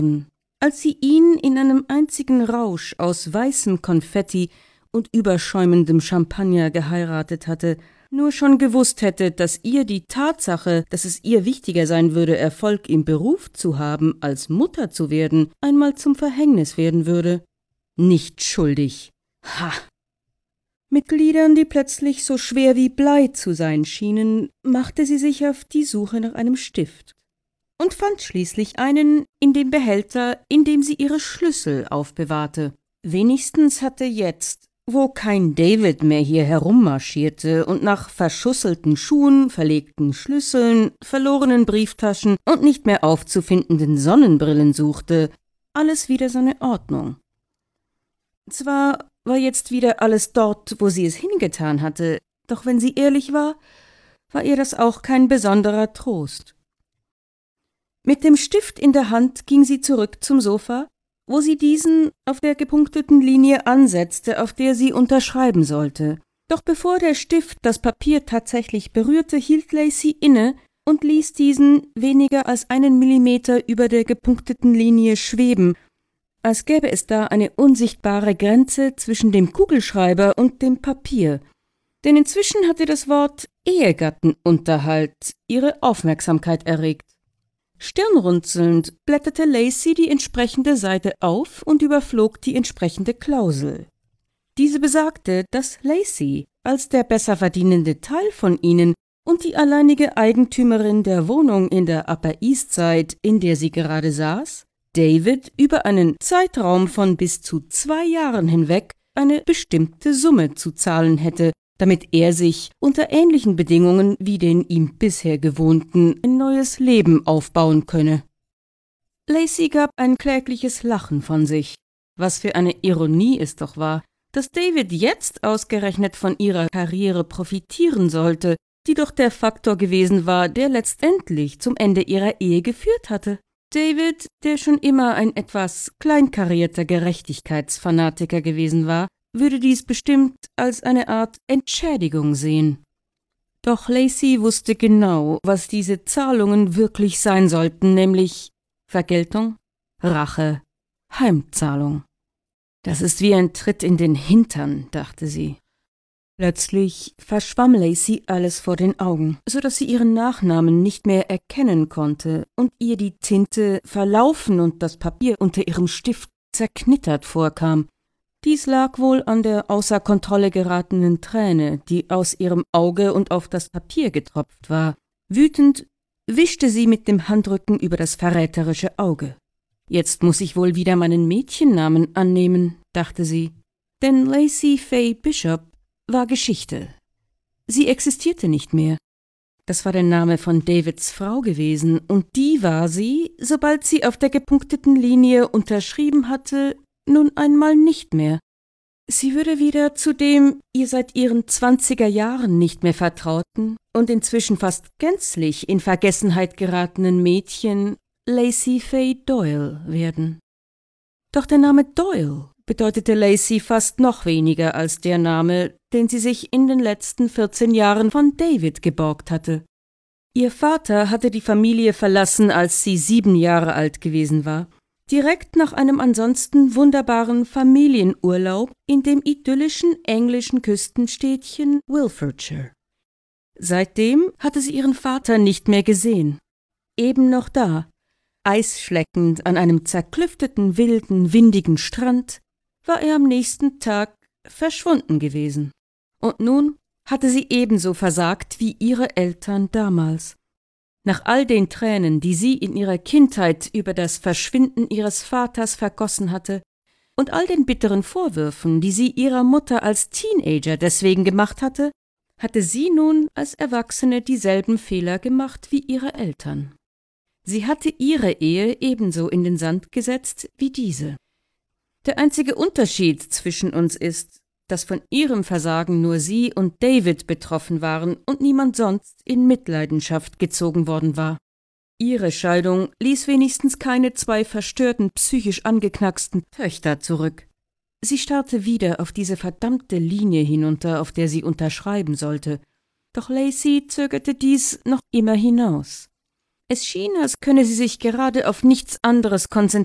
als sie ihn in einem einzigen Rausch aus weißem Konfetti und überschäumendem Champagner geheiratet hatte, nur schon gewusst hätte, dass ihr die Tatsache, dass es ihr wichtiger sein würde, Erfolg im Beruf zu haben, als Mutter zu werden, einmal zum Verhängnis werden würde. Nicht schuldig. Ha! Mit Gliedern, die plötzlich so schwer wie Blei zu sein schienen, machte sie sich auf die Suche nach einem Stift und fand schließlich einen in dem Behälter, in dem sie ihre Schlüssel aufbewahrte. Wenigstens hatte jetzt, wo kein David mehr hier herummarschierte und nach verschusselten Schuhen, verlegten Schlüsseln, verlorenen Brieftaschen und nicht mehr aufzufindenden Sonnenbrillen suchte, alles wieder seine Ordnung. Zwar war jetzt wieder alles dort, wo sie es hingetan hatte, doch wenn sie ehrlich war, war ihr das auch kein besonderer Trost. Mit dem Stift in der Hand ging sie zurück zum Sofa, wo sie diesen auf der gepunkteten Linie ansetzte, auf der sie unterschreiben sollte. Doch bevor der Stift das Papier tatsächlich berührte, hielt Lacey inne und ließ diesen weniger als 1 Millimeter über der gepunkteten Linie schweben, als gäbe es da eine unsichtbare Grenze zwischen dem Kugelschreiber und dem Papier. Denn inzwischen hatte das Wort Ehegattenunterhalt ihre Aufmerksamkeit erregt. Stirnrunzelnd blätterte Lacey die entsprechende Seite auf und überflog die entsprechende Klausel. Diese besagte, dass Lacey als der besser verdienende Teil von ihnen und die alleinige Eigentümerin der Wohnung in der Upper East Side, in der sie gerade saß, David über einen Zeitraum von bis zu 2 Jahren hinweg eine bestimmte Summe zu zahlen hätte, damit er sich unter ähnlichen Bedingungen wie den ihm bisher gewohnten ein neues Leben aufbauen könne. Lacey gab ein klägliches Lachen von sich. Was für eine Ironie es doch war, dass David jetzt ausgerechnet von ihrer Karriere profitieren sollte, die doch der Faktor gewesen war, der letztendlich zum Ende ihrer Ehe geführt hatte. David, der schon immer ein etwas kleinkarierter Gerechtigkeitsfanatiker gewesen war, würde dies bestimmt als eine Art Entschädigung sehen. Doch Lacey wusste genau, was diese Zahlungen wirklich sein sollten, nämlich Vergeltung, Rache, Heimzahlung. Das ist wie ein Tritt in den Hintern, dachte sie. Plötzlich verschwamm Lacey alles vor den Augen, so dass sie ihren Nachnamen nicht mehr erkennen konnte und ihr die Tinte verlaufen und das Papier unter ihrem Stift zerknittert vorkam. Dies lag wohl an der außer Kontrolle geratenen Träne, die aus ihrem Auge und auf das Papier getropft war. Wütend wischte sie mit dem Handrücken über das verräterische Auge. Jetzt muss ich wohl wieder meinen Mädchennamen annehmen, dachte sie. Denn Lacey Fay Bishop war Geschichte. Sie existierte nicht mehr. Das war der Name von Davids Frau gewesen, und die war sie, sobald sie auf der gepunkteten Linie unterschrieben hatte, nun einmal nicht mehr. Sie würde wieder zu dem ihr seit ihren 20er Jahren nicht mehr vertrauten und inzwischen fast gänzlich in Vergessenheit geratenen Mädchen Lacey Fay Doyle werden. Doch der Name Doyle bedeutete Lacey fast noch weniger als der Name, den sie sich in den letzten 14 Jahren von David geborgt hatte. Ihr Vater hatte die Familie verlassen, als sie 7 Jahre alt gewesen war, direkt nach einem ansonsten wunderbaren Familienurlaub in dem idyllischen englischen Küstenstädtchen Wilfordshire. Seitdem hatte sie ihren Vater nicht mehr gesehen. Eben noch da, eisschleckend an einem zerklüfteten, wilden, windigen Strand, war er am nächsten Tag verschwunden gewesen. Und nun hatte sie ebenso versagt wie ihre Eltern damals. Nach all den Tränen, die sie in ihrer Kindheit über das Verschwinden ihres Vaters vergossen hatte, und all den bitteren Vorwürfen, die sie ihrer Mutter als Teenager deswegen gemacht hatte sie nun als Erwachsene dieselben Fehler gemacht wie ihre Eltern. Sie hatte ihre Ehe ebenso in den Sand gesetzt wie diese. Der einzige Unterschied zwischen uns ist, dass von ihrem Versagen nur sie und David betroffen waren und niemand sonst in Mitleidenschaft gezogen worden war. Ihre Scheidung ließ wenigstens keine 2 verstörten, psychisch angeknacksten Töchter zurück. Sie starrte wieder auf diese verdammte Linie hinunter, auf der sie unterschreiben sollte. Doch Lacey zögerte dies noch immer hinaus. Es schien, als könne sie sich gerade auf nichts anderes konzentrieren